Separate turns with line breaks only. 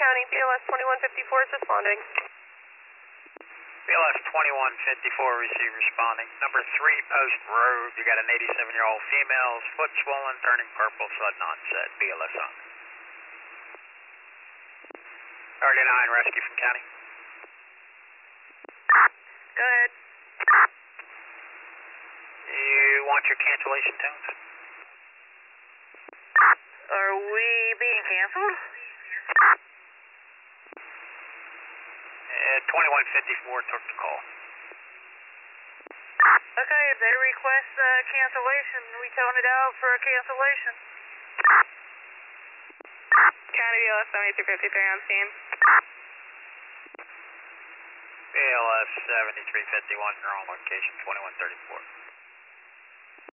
County, BLS 2154 is responding.
BLS 2154 receive responding. Number 3 Post Road, you got an 87-year-old female, foot swollen, turning purple, sudden onset, BLS on. Target 9, rescue from county.
Go ahead.
You want your cancellation tones?
Are we being canceled?
2154 took the call.
Okay, if they request cancellation, we tone it out for a cancellation. County BLS 7353 on scene.
BLS 7351, you're on location 2134.